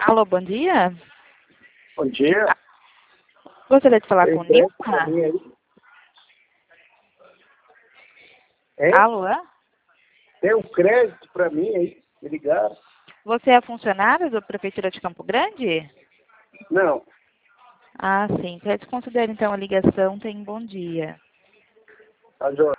Alô, bom dia. Bom dia. Gostaria de falar com o Nilma? Alô? Tem um crédito para mim aí, me ligaram. Você é funcionário da Prefeitura de Campo Grande? Não, Ah, sim. Para desconsiderar então a ligação, tem um bom dia. tá joia.